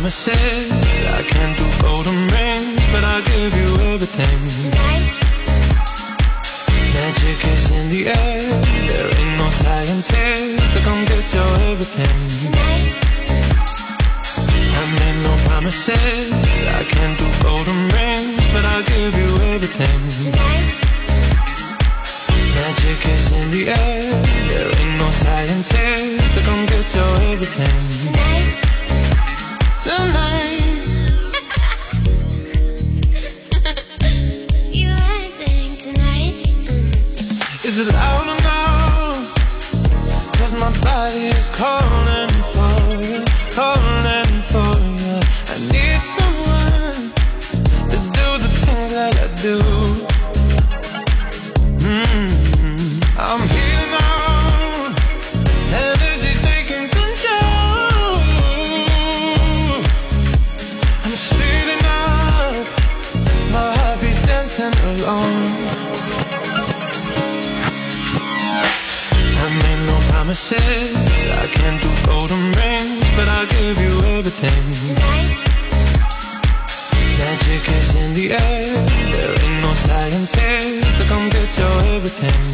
promises. I can't do golden rings, but I'll give you everything. Tonight, Magic is in the air. There ain't no science here, so come get your everything. tonight, I made no promises. I can't do golden rings, but I'll give you everything. tonight, Magic is in the air. There ain't no science here, so come get your everything. tonight. Tonight. You acting tonight. Is it loud enough? 'Cause my body is calling for you, calling for you. I need someone to do the things that I do. I'm here now, energy taking control. I'm speeding up, my heartbeat's dancing alone. I made no promises. I can't do golden rings, but I'll give you everything. Tonight, Magic is in the air. There ain't no science here, so come get your everything.